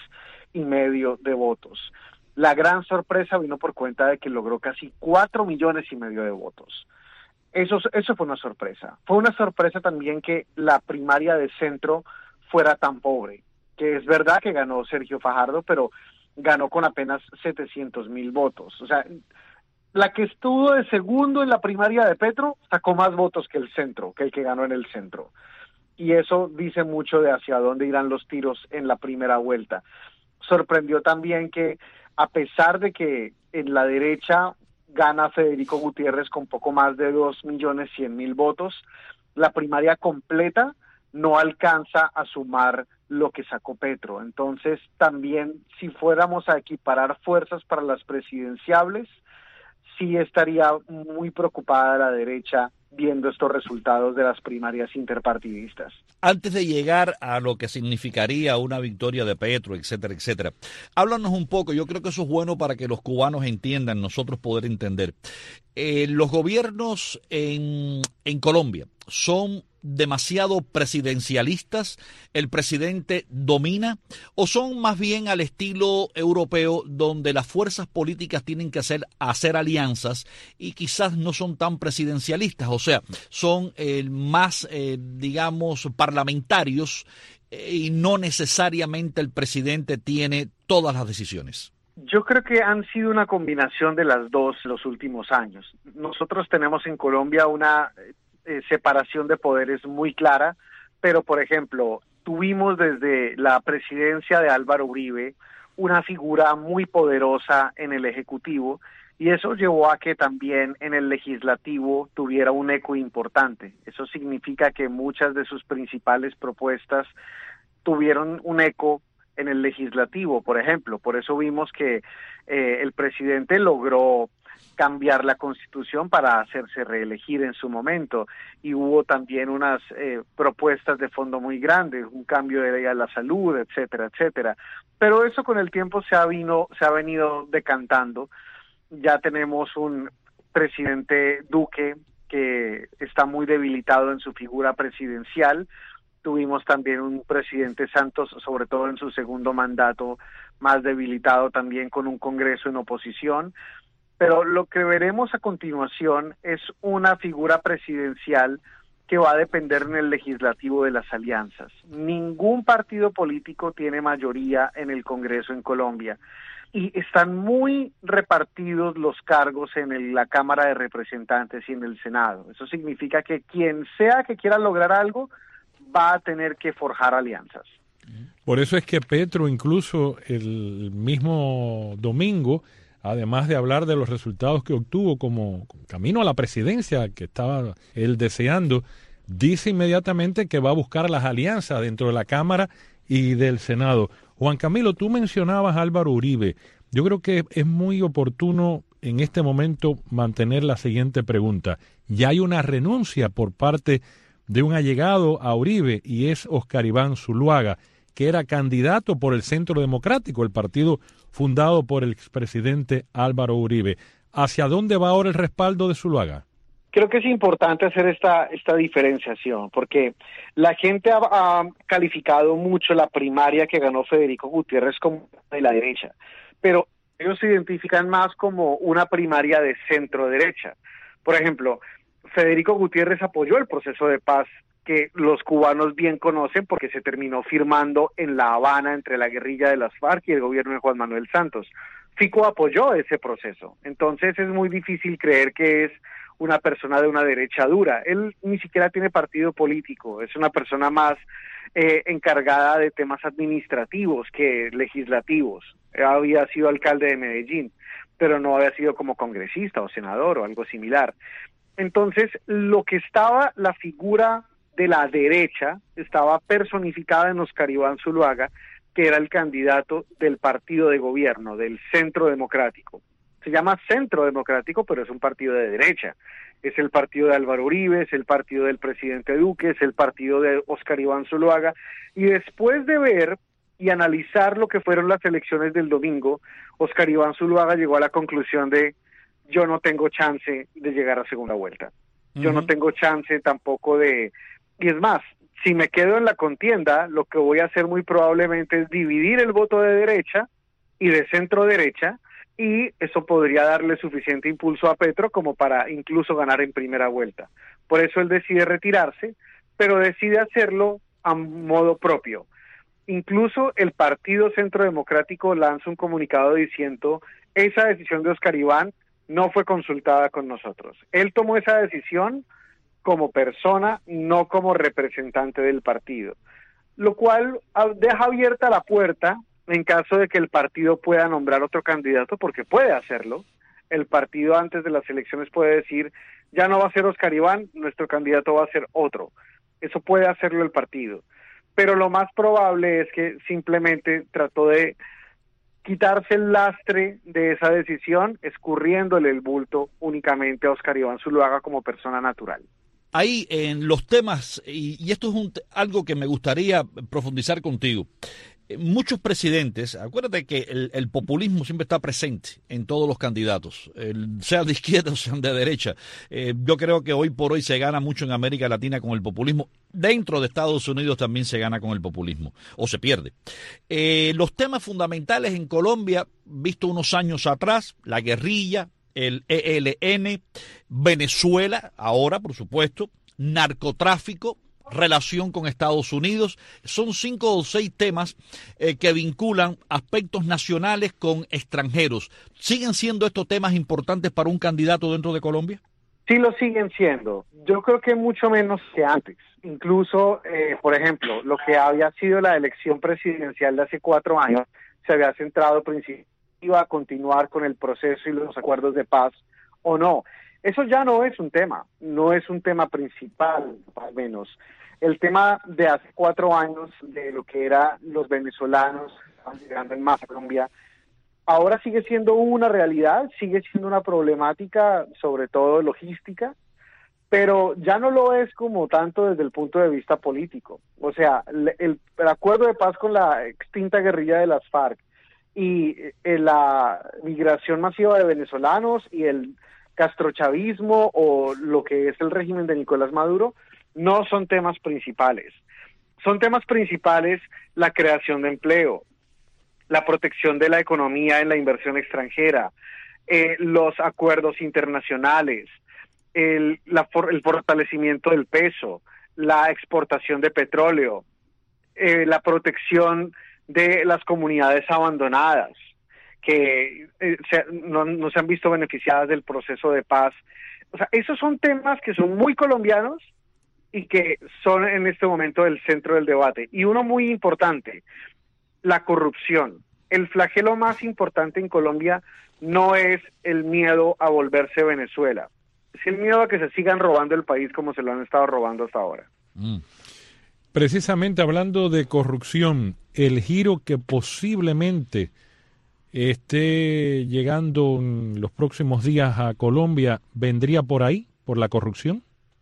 de votos. La gran sorpresa vino por cuenta de que logró casi 4,5 millones de votos. Eso fue una sorpresa. Fue una sorpresa también que la primaria de centro fuera tan pobre, que es verdad que ganó Sergio Fajardo, pero ganó con apenas 700,000 votos. O sea, la que estuvo de segundo en la primaria de Petro sacó más votos que el centro, que el que ganó en el centro. Y eso dice mucho de hacia dónde irán los tiros en la primera vuelta. Sorprendió también que, a pesar de que en la derecha gana Federico Gutiérrez con poco más de 2,100,000 votos, la primaria completa no alcanza a sumar lo que sacó Petro. Entonces, también, si fuéramos a equiparar fuerzas para las presidenciables, sí estaría muy preocupada la derecha viendo estos resultados de las primarias interpartidistas. Antes de llegar a lo que significaría una victoria de Petro, etcétera, etcétera, háblanos un poco, yo creo que eso es bueno para que los cubanos entiendan, nosotros poder entender. Los gobiernos en Colombia son demasiado presidencialistas, el presidente domina, o son más bien al estilo europeo donde las fuerzas políticas tienen que hacer alianzas y quizás no son tan presidencialistas, o sea, son más, digamos, parlamentarios y no necesariamente el presidente tiene todas las decisiones. Yo creo que han sido una combinación de las dos los últimos años. Nosotros tenemos en Colombia una separación de poderes muy clara, pero por ejemplo, tuvimos desde la presidencia de Álvaro Uribe una figura muy poderosa en el Ejecutivo y eso llevó a que también en el Legislativo tuviera un eco importante. Eso significa que muchas de sus principales propuestas tuvieron un eco en el Legislativo, por ejemplo. Por eso vimos que el presidente logró cambiar la Constitución para hacerse reelegir en su momento y hubo también unas propuestas de fondo muy grandes, un cambio de ley a la salud, etcétera, etcétera. Pero eso con el tiempo se ha venido decantando. Ya tenemos un presidente Duque que está muy debilitado en su figura presidencial. Tuvimos también un presidente Santos, sobre todo en su segundo mandato, más debilitado también con un Congreso en oposición. Pero lo que veremos a continuación es una figura presidencial que va a depender en el legislativo de las alianzas. Ningún partido político tiene mayoría en el Congreso en Colombia y están muy repartidos los cargos en la Cámara de Representantes y en el Senado. Eso significa que quien sea que quiera lograr algo va a tener que forjar alianzas. Por eso es que Petro, incluso el mismo domingo, además de hablar de los resultados que obtuvo como camino a la presidencia que estaba él deseando, dice inmediatamente que va a buscar las alianzas dentro de la Cámara y del Senado. Juan Camilo, tú mencionabas a Álvaro Uribe. Yo creo que es muy oportuno en este momento mantener la siguiente pregunta. Ya hay una renuncia por parte de un allegado a Uribe y es Óscar Iván Zuluaga, que era candidato por el Centro Democrático, el partido fundado por el expresidente Álvaro Uribe. ¿Hacia dónde va ahora el respaldo de Zuluaga? Creo que es importante hacer esta diferenciación, porque la gente ha calificado mucho la primaria que ganó Federico Gutiérrez como de la derecha, pero ellos se identifican más como una primaria de centro-derecha. Por ejemplo, Federico Gutiérrez apoyó el proceso de paz que los cubanos bien conocen porque se terminó firmando en La Habana entre la guerrilla de las FARC y el gobierno de Juan Manuel Santos. Fico apoyó ese proceso, entonces es muy difícil creer que es una persona de una derecha dura. Él ni siquiera tiene partido político, es una persona más encargada de temas administrativos que legislativos. Había sido alcalde de Medellín, pero no había sido como congresista o senador o algo similar. Entonces, lo que estaba, la figura de la derecha, estaba personificada en Óscar Iván Zuluaga, que era el candidato del partido de gobierno, del Centro Democrático. Se llama Centro Democrático, pero es un partido de derecha. Es el partido de Álvaro Uribe, es el partido del presidente Duque, es el partido de Óscar Iván Zuluaga. Y después de ver y analizar lo que fueron las elecciones del domingo, Óscar Iván Zuluaga llegó a la conclusión de: yo no tengo chance de llegar a segunda vuelta. Yo no tengo chance tampoco de... Y es más, si me quedo en la contienda, lo que voy a hacer muy probablemente es dividir el voto de derecha y de centro derecha, y eso podría darle suficiente impulso a Petro como para incluso ganar en primera vuelta. Por eso él decide retirarse, pero decide hacerlo a modo propio. Incluso el Partido Centro Democrático lanza un comunicado diciendo: esa decisión de Óscar Iván no fue consultada con nosotros. Él tomó esa decisión como persona, no como representante del partido, lo cual deja abierta la puerta en caso de que el partido pueda nombrar otro candidato, porque puede hacerlo. El partido antes de las elecciones puede decir: ya no va a ser Óscar Iván, nuestro candidato va a ser otro. Eso puede hacerlo el partido. Pero lo más probable es que simplemente trató de quitarse el lastre de esa decisión, escurriéndole el bulto únicamente a Óscar Iván Zuluaga como persona natural. ahí en los temas, y esto es algo que me gustaría profundizar contigo. Muchos presidentes, acuérdate que el populismo siempre está presente en todos los candidatos, sean de izquierda o sean de derecha. Yo creo que hoy por hoy se gana mucho en América Latina con el populismo. Dentro de Estados Unidos también se gana con el populismo, o se pierde. Los temas fundamentales en Colombia, visto unos años atrás, la guerrilla, el ELN, Venezuela, ahora por supuesto, narcotráfico, relación con Estados Unidos, son 5 o 6 temas que vinculan aspectos nacionales con extranjeros. ¿Siguen siendo estos temas importantes para un candidato dentro de Colombia? Sí lo siguen siendo. Yo creo que mucho menos que antes. Incluso, por ejemplo, lo que había sido la elección presidencial de hace 4 años se había centrado principalmente iba a continuar con el proceso y los acuerdos de paz o no. Eso ya no es un tema principal, al menos. El tema de hace 4 años, de lo que eran los venezolanos llegando en masa a Colombia, ahora sigue siendo una realidad, sigue siendo una problemática, sobre todo logística, pero ya no lo es como tanto desde el punto de vista político. O sea, el acuerdo de paz con la extinta guerrilla de las FARC y la migración masiva de venezolanos y el castrochavismo o lo que es el régimen de Nicolás Maduro no son temas principales. Son temas principales la creación de empleo, la protección de la economía en la inversión extranjera, los acuerdos internacionales, el fortalecimiento del peso, la exportación de petróleo, la protección de las comunidades abandonadas que no se han visto beneficiadas del proceso de paz. O sea, esos son temas que son muy colombianos y que son en este momento el centro del debate. Y uno muy importante, la corrupción. El flagelo más importante en Colombia no es el miedo a volverse Venezuela, es el miedo a que se sigan robando el país como se lo han estado robando hasta ahora. Precisamente hablando de corrupción, el giro que posiblemente esté llegando en los próximos días a Colombia, ¿vendría por ahí, por la corrupción?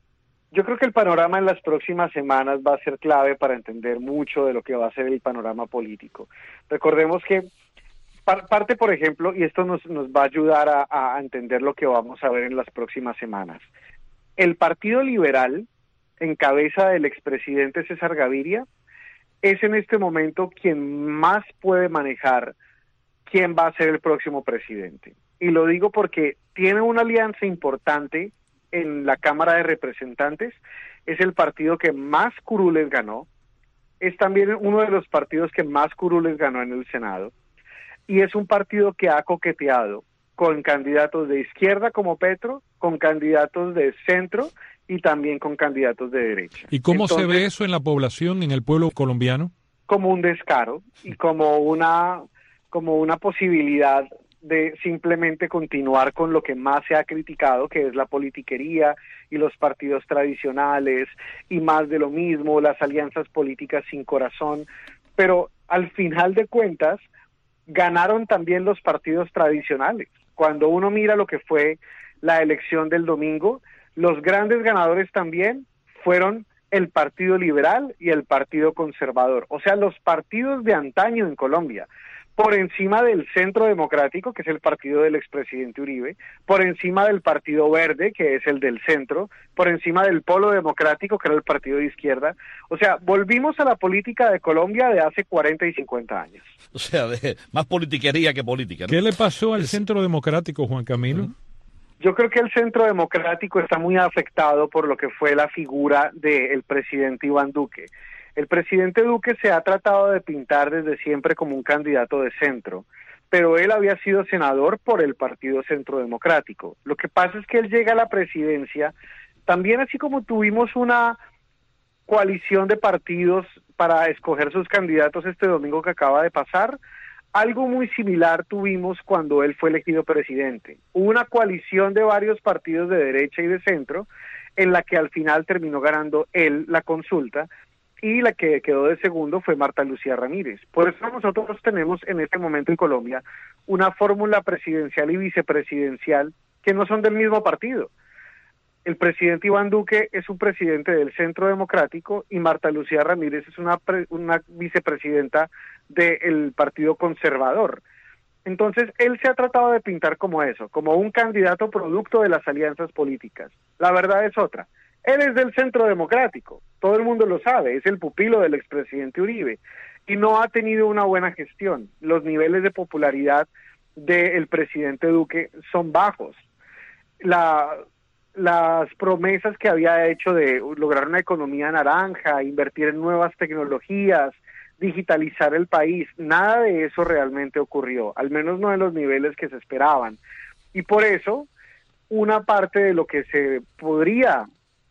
Yo creo que el panorama en las próximas semanas va a ser clave para entender mucho de lo que va a ser el panorama político. Recordemos que parte, por ejemplo, y esto nos va a ayudar a entender lo que vamos a ver en las próximas semanas. El Partido Liberal, en cabeza del expresidente César Gaviria, es en este momento quien más puede manejar quién va a ser el próximo presidente. Y lo digo porque tiene una alianza importante en la Cámara de Representantes, es el partido que más curules ganó, es también uno de los partidos que más curules ganó en el Senado, y es un partido que ha coqueteado con candidatos de izquierda como Petro, con candidatos de centro y también con candidatos de derecha. ¿Y cómo se ve eso en la población, en el pueblo colombiano? Como un descaro y como una posibilidad de simplemente continuar con lo que más se ha criticado, que es la politiquería y los partidos tradicionales y más de lo mismo, las alianzas políticas sin corazón, pero al final de cuentas ganaron también los partidos tradicionales. Cuando uno mira lo que fue la elección del domingo, los grandes ganadores también fueron el Partido Liberal y el Partido Conservador, o sea, los partidos de antaño en Colombia, por encima del Centro Democrático, que es el partido del expresidente Uribe, por encima del Partido Verde, que es el del centro, por encima del Polo Democrático, que era el partido de izquierda. O sea, volvimos a la política de Colombia de hace 40 y 50 años. O sea, más politiquería que política, ¿no? ¿Qué le pasó al Centro Democrático, Juan Camilo? Yo creo que el Centro Democrático está muy afectado por lo que fue la figura del presidente Iván Duque. El presidente Duque se ha tratado de pintar desde siempre como un candidato de centro, pero él había sido senador por el Partido Centro Democrático. Lo que pasa es que él llega a la presidencia, también así como tuvimos una coalición de partidos para escoger sus candidatos este domingo que acaba de pasar, algo muy similar tuvimos cuando él fue elegido presidente. Hubo una coalición de varios partidos de derecha y de centro, en la que al final terminó ganando él la consulta, y la que quedó de segundo fue Marta Lucía Ramírez. Por eso nosotros tenemos en este momento en Colombia una fórmula presidencial y vicepresidencial que no son del mismo partido. el presidente Iván Duque es un presidente del Centro Democrático y Marta Lucía Ramírez es una vicepresidenta del Partido Conservador. Entonces, él se ha tratado de pintar como eso, como un candidato producto de las alianzas políticas. La verdad es otra. Él es del Centro Democrático, todo el mundo lo sabe, es el pupilo del expresidente Uribe, y no ha tenido una buena gestión. Los niveles de popularidad del presidente Duque son bajos. Las promesas que había hecho de lograr una economía naranja, invertir en nuevas tecnologías, digitalizar el país, nada de eso realmente ocurrió, al menos no en los niveles que se esperaban. Y por eso, una parte de lo que se podría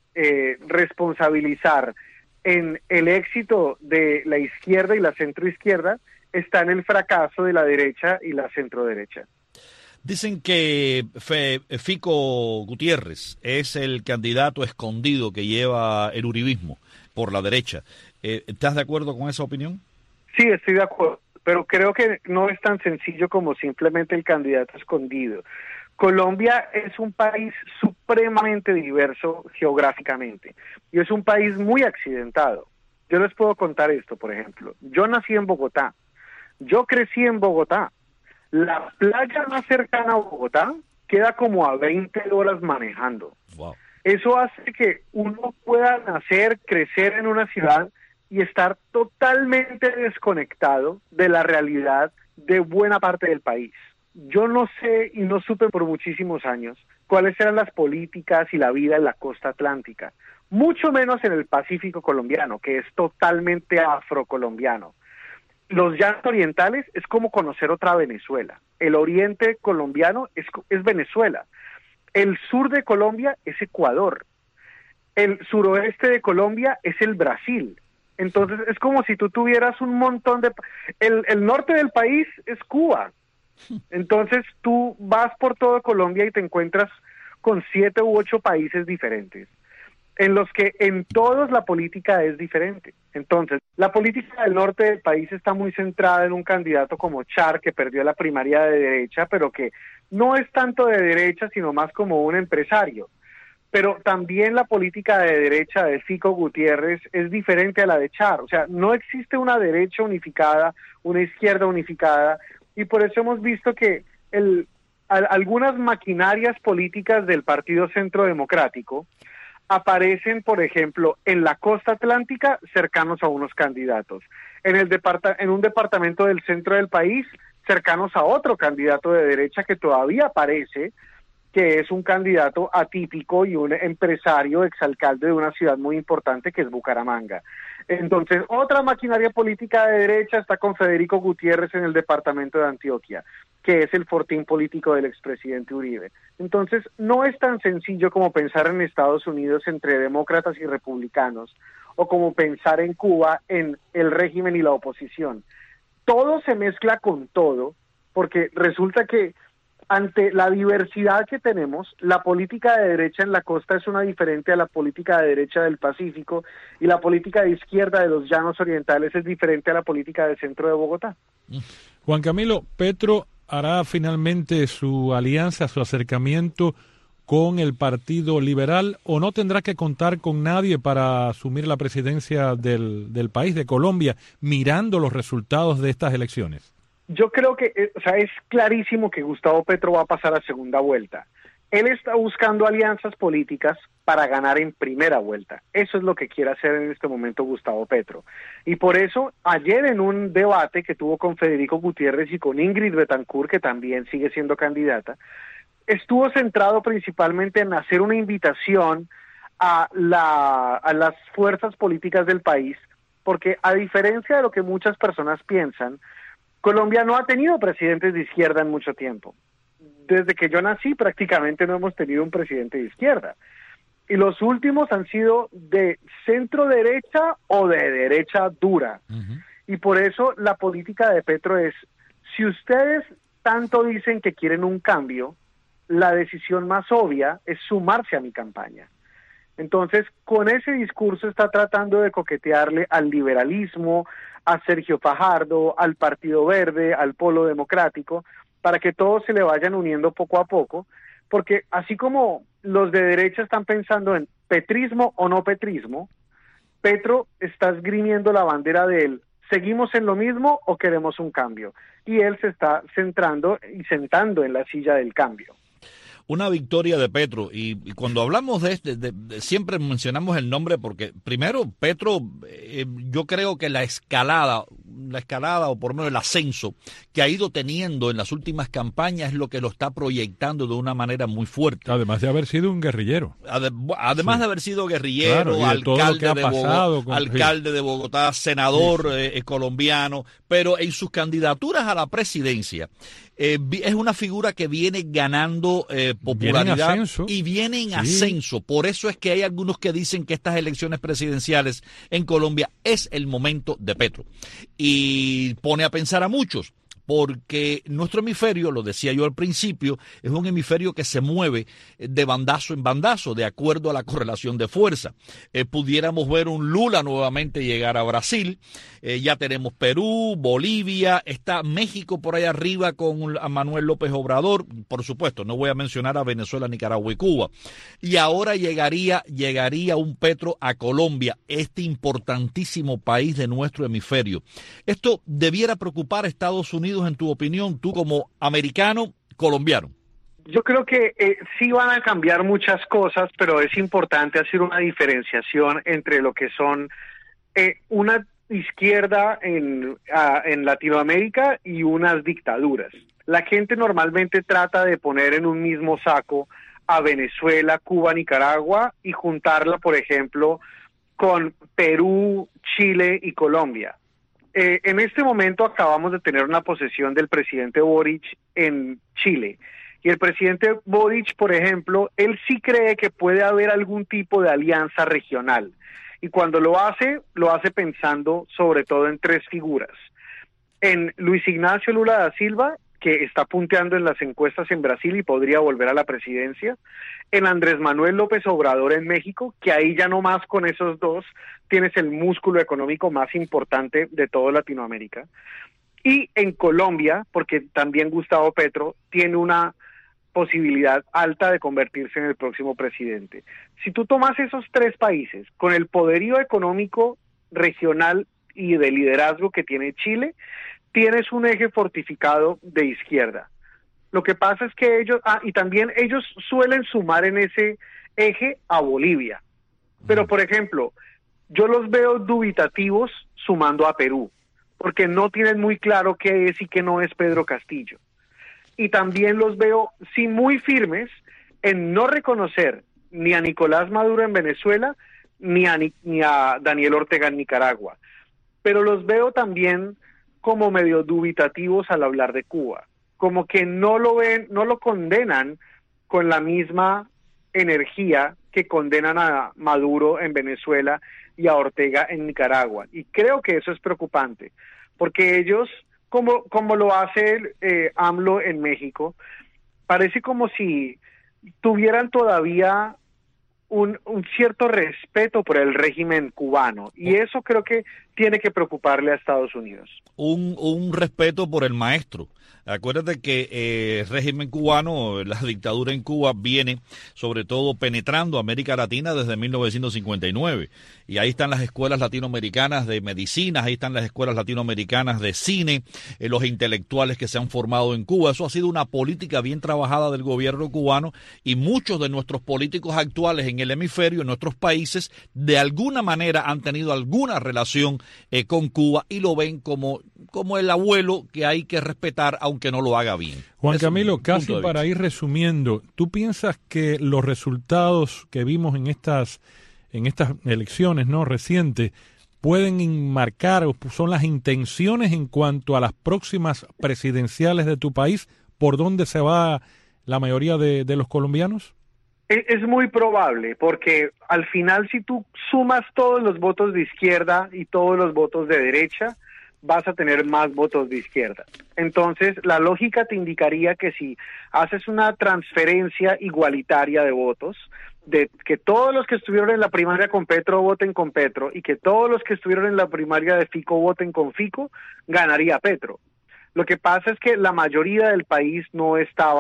responsabilizar en el éxito de la izquierda y la centroizquierda está en el fracaso de la derecha y la centroderecha. Dicen que Fico Gutiérrez es el candidato escondido que lleva el uribismo por la derecha. ¿Estás de acuerdo con esa opinión? Sí, estoy de acuerdo, pero creo que no es tan sencillo como simplemente el candidato escondido. Colombia es un país supremamente diverso geográficamente y es un país muy accidentado. Yo les puedo contar esto, por ejemplo. Yo nací en Bogotá, yo crecí en Bogotá. La playa más cercana a Bogotá queda como a 20 horas manejando. Wow. Eso hace que uno pueda nacer, crecer en una ciudad y estar totalmente desconectado de la realidad de buena parte del país. Yo no sé y no supe por muchísimos años cuáles eran las políticas y la vida en la costa atlántica, mucho menos en el Pacífico colombiano, que es totalmente afrocolombiano. Los llanos orientales es como conocer otra Venezuela. El oriente colombiano es Venezuela. El sur de Colombia es Ecuador. El suroeste de Colombia es el Brasil. Entonces es como si tú tuvieras un montón de... El norte del país es Cuba. Entonces tú vas por toda Colombia y te encuentras con 7 u 8 países diferentes, en los que en todos la política es diferente. Entonces, la política del norte del país está muy centrada en un candidato como Char, que perdió la primaria de derecha, pero que no es tanto de derecha, sino más como un empresario. Pero también la política de derecha de Fico Gutiérrez es diferente a la de Char. O sea, no existe una derecha unificada, una izquierda unificada, y por eso hemos visto que algunas maquinarias políticas del Partido Centro Democrático aparecen, por ejemplo, en la costa atlántica cercanos a unos candidatos, en un departamento del centro del país cercanos a otro candidato de derecha que todavía parece que es un candidato atípico y un empresario exalcalde de una ciudad muy importante que es Bucaramanga. Entonces, otra maquinaria política de derecha está con Federico Gutiérrez en el departamento de Antioquia, que es el fortín político del expresidente Uribe. Entonces, no es tan sencillo como pensar en Estados Unidos entre demócratas y republicanos, o como pensar en Cuba en el régimen y la oposición. Todo se mezcla con todo, porque resulta que ante la diversidad que tenemos, la política de derecha en la costa es una diferente a la política de derecha del Pacífico, y la política de izquierda de los llanos orientales es diferente a la política del centro de Bogotá. Juan Camilo, ¿Petro hará finalmente su alianza, su acercamiento con el Partido Liberal, o no tendrá que contar con nadie para asumir la presidencia del país, de Colombia, mirando los resultados de estas elecciones? Yo creo que, es clarísimo que Gustavo Petro va a pasar a segunda vuelta. Él está buscando alianzas políticas para ganar en primera vuelta. Eso es lo que quiere hacer en este momento Gustavo Petro. Y por eso, ayer en un debate que tuvo con Federico Gutiérrez y con Ingrid Betancourt, que también sigue siendo candidata, estuvo centrado principalmente en hacer una invitación a las fuerzas políticas del país, porque a diferencia de lo que muchas personas piensan, Colombia no ha tenido presidentes de izquierda en mucho tiempo. Desde que yo nací prácticamente no hemos tenido un presidente de izquierda. Y los últimos han sido de centro derecha o de derecha dura. Y por eso la política de Petro es, si ustedes tanto dicen que quieren un cambio, la decisión más obvia es sumarse a mi campaña. Entonces, con ese discurso está tratando de coquetearle al liberalismo, a Sergio Fajardo, al Partido Verde, al Polo Democrático, para que todos se le vayan uniendo poco a poco, porque así como los de derecha están pensando en petrismo o no petrismo, Petro está esgrimiendo la bandera de él. ¿Seguimos en lo mismo o queremos un cambio? Y él se está centrando y sentando en la silla del cambio. Una victoria de Petro, y cuando hablamos de siempre mencionamos el nombre porque primero Petro, yo creo que la escalada o por lo menos el ascenso que ha ido teniendo en las últimas campañas es lo que lo está proyectando de una manera muy fuerte. Además de haber sido un guerrillero. Además de haber sido guerrillero, claro, alcalde de Bogotá, senador colombiano, pero en sus candidaturas a la presidencia es una figura que viene ganando popularidad y viene en ascenso. Por eso es que hay algunos que dicen que estas elecciones presidenciales en Colombia es el momento de Petro. Y pone a pensar a muchos, porque nuestro hemisferio, lo decía yo al principio, es un hemisferio que se mueve de bandazo en bandazo, de acuerdo a la correlación de fuerza. Pudiéramos ver un Lula nuevamente llegar a Brasil, ya tenemos Perú, Bolivia, está México por ahí arriba con a Manuel López Obrador, por supuesto, no voy a mencionar a Venezuela, Nicaragua y Cuba. Y ahora llegaría un Petro a Colombia, este importantísimo país de nuestro hemisferio. Esto debiera preocupar a Estados Unidos, en tu opinión, tú como americano, colombiano. Yo creo que sí van a cambiar muchas cosas, pero es importante hacer una diferenciación entre lo que son una izquierda en Latinoamérica y unas dictaduras. La gente normalmente trata de poner en un mismo saco a Venezuela, Cuba, Nicaragua y juntarla, por ejemplo, con Perú, Chile y Colombia. En este momento acabamos de tener una posesión del presidente Boric en Chile. Y el presidente Boric, por ejemplo, él sí cree que puede haber algún tipo de alianza regional. Y cuando lo hace pensando sobre todo en tres figuras. En Luis Ignacio Lula da Silva, que está punteando en las encuestas en Brasil y podría volver a la presidencia. En Andrés Manuel López Obrador en México, que ahí ya no más con esos dos tienes el músculo económico más importante de toda Latinoamérica. Y en Colombia, porque también Gustavo Petro tiene una posibilidad alta de convertirse en el próximo presidente. Si tú tomas esos tres países con el poderío económico regional y de liderazgo que tiene Chile, tienes un eje fortificado de izquierda. Lo que pasa es que ellos, y también ellos suelen sumar en ese eje a Bolivia. Pero, por ejemplo, yo los veo dubitativos sumando a Perú, porque no tienen muy claro qué es y qué no es Pedro Castillo. Y también los veo, sí, muy firmes en no reconocer ni a Nicolás Maduro en Venezuela, ni a Daniel Ortega en Nicaragua. Pero los veo también como medio dubitativos al hablar de Cuba, como que no lo ven, no lo condenan con la misma energía que condenan a Maduro en Venezuela y a Ortega en Nicaragua. Y creo que eso es preocupante, porque ellos, como lo hace AMLO en México, parece como si tuvieran todavía un cierto respeto por el régimen cubano, y eso creo que tiene que preocuparle a Estados Unidos. Un respeto por el maestro. Acuérdate que el régimen cubano, la dictadura en Cuba viene sobre todo penetrando América Latina desde 1959, y ahí están las escuelas latinoamericanas de medicinas, ahí están las escuelas latinoamericanas de cine, los intelectuales que se han formado en Cuba. Eso ha sido una política bien trabajada del gobierno cubano, y muchos de nuestros políticos actuales en el hemisferio, en nuestros países, de alguna manera han tenido alguna relación con Cuba y lo ven como el abuelo que hay que respetar, aunque no lo haga bien. Juan Camilo, casi para ir resumiendo, ¿tú piensas que los resultados que vimos en estas elecciones no recientes pueden enmarcar o son las intenciones en cuanto a las próximas presidenciales de tu país, por dónde se va la mayoría de los colombianos? Es muy probable, porque al final si tú sumas todos los votos de izquierda y todos los votos de derecha, vas a tener más votos de izquierda. Entonces, la lógica te indicaría que si haces una transferencia igualitaria de votos, de que todos los que estuvieron en la primaria con Petro voten con Petro y que todos los que estuvieron en la primaria de Fico voten con Fico, ganaría Petro. Lo que pasa es que la mayoría del país no estaba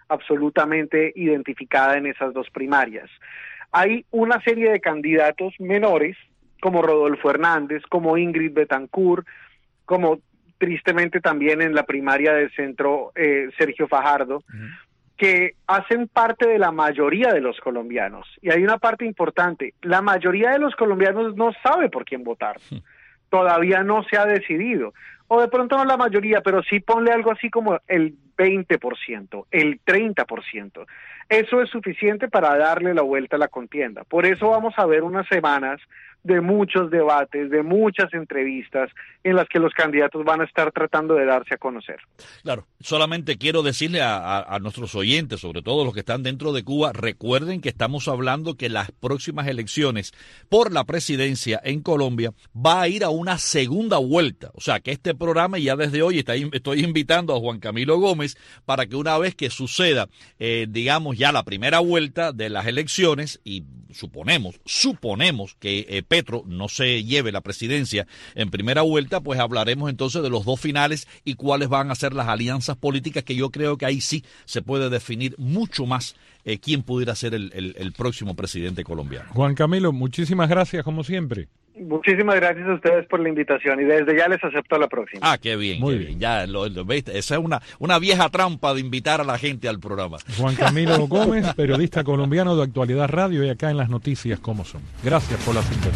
absolutamente identificada en esas dos primarias. Hay una serie de candidatos menores, como Rodolfo Hernández, como Ingrid Betancourt, como tristemente también en la primaria del centro Sergio Fajardo, que hacen parte de la mayoría de los colombianos. Y hay una parte importante, la mayoría de los colombianos no sabe por quién votar, todavía no se ha decidido, o de pronto no la mayoría, pero sí ponle algo así como el 20%, el 30%. Eso es suficiente para darle la vuelta a la contienda. Por eso vamos a ver unas semanas de muchos debates, de muchas entrevistas en las que los candidatos van a estar tratando de darse a conocer. Claro, solamente quiero decirle a nuestros oyentes, sobre todo los que están dentro de Cuba, recuerden que estamos hablando que las próximas elecciones por la presidencia en Colombia va a ir a una segunda vuelta. O sea, que este programa, ya desde hoy estoy invitando a Juan Camilo Gómez para que una vez que suceda, digamos, ya la primera vuelta de las elecciones, y suponemos que Petro no se lleve la presidencia en primera vuelta, pues hablaremos entonces de los dos finales y cuáles van a ser las alianzas políticas, que yo creo que ahí sí se puede definir mucho más quién pudiera ser el próximo presidente colombiano. Juan Camilo, muchísimas gracias como siempre. Muchísimas gracias a ustedes por la invitación y desde ya les acepto a la próxima. Ah, qué bien. Muy bien. Ya lo ¿viste? Esa es una vieja trampa de invitar a la gente al programa. Juan Camilo Gómez, periodista colombiano de Actualidad Radio, y acá en Las Noticias Como Son. Gracias por la sintonía.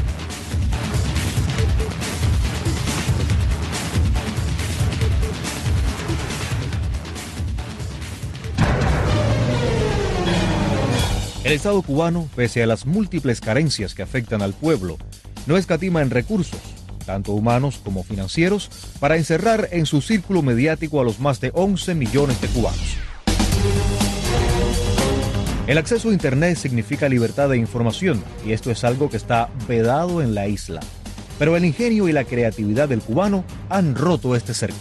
El Estado cubano, pese a las múltiples carencias que afectan al pueblo, no escatima en recursos, tanto humanos como financieros, para encerrar en su círculo mediático a los más de 11 millones de cubanos. El acceso a Internet significa libertad de información, y esto es algo que está vedado en la isla. Pero el ingenio y la creatividad del cubano han roto este cerco.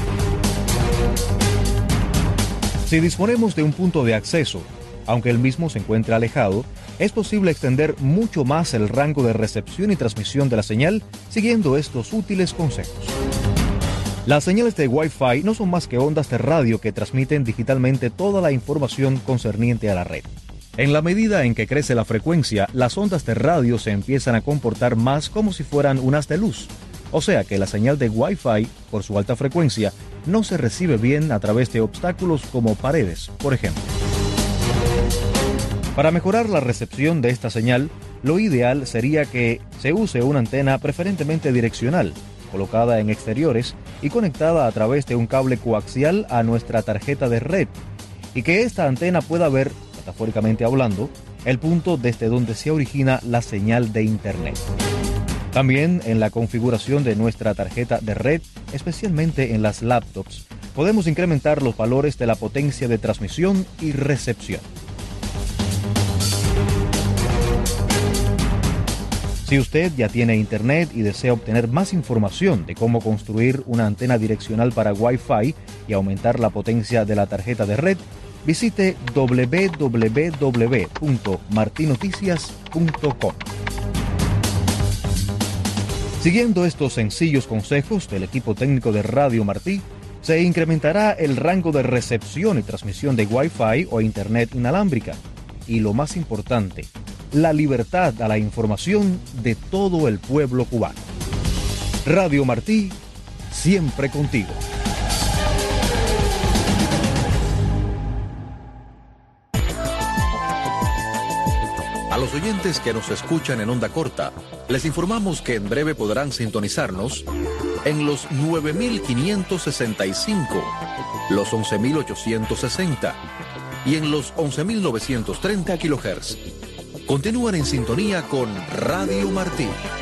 Si disponemos de un punto de acceso, aunque el mismo se encuentre alejado, es posible extender mucho más el rango de recepción y transmisión de la señal siguiendo estos útiles consejos. Las señales de Wi-Fi no son más que ondas de radio que transmiten digitalmente toda la información concerniente a la red. En la medida en que crece la frecuencia, las ondas de radio se empiezan a comportar más como si fueran un haz de luz. O sea que la señal de Wi-Fi, por su alta frecuencia, no se recibe bien a través de obstáculos como paredes, por ejemplo. Para mejorar la recepción de esta señal, lo ideal sería que se use una antena preferentemente direccional, colocada en exteriores y conectada a través de un cable coaxial a nuestra tarjeta de red, y que esta antena pueda ver, metafóricamente hablando, el punto desde donde se origina la señal de Internet. También en la configuración de nuestra tarjeta de red, especialmente en las laptops, podemos incrementar los valores de la potencia de transmisión y recepción. Si usted ya tiene Internet y desea obtener más información de cómo construir una antena direccional para Wi-Fi y aumentar la potencia de la tarjeta de red, visite www.martinoticias.com. Siguiendo estos sencillos consejos del equipo técnico de Radio Martí, se incrementará el rango de recepción y transmisión de Wi-Fi o Internet inalámbrica. Y lo más importante, la libertad a la información de todo el pueblo cubano. Radio Martí, siempre contigo. A los oyentes que nos escuchan en onda corta, les informamos que en breve podrán sintonizarnos en los 9.565, los 11.860 y en los 11.930 kHz. Continúan en sintonía con Radio Martí.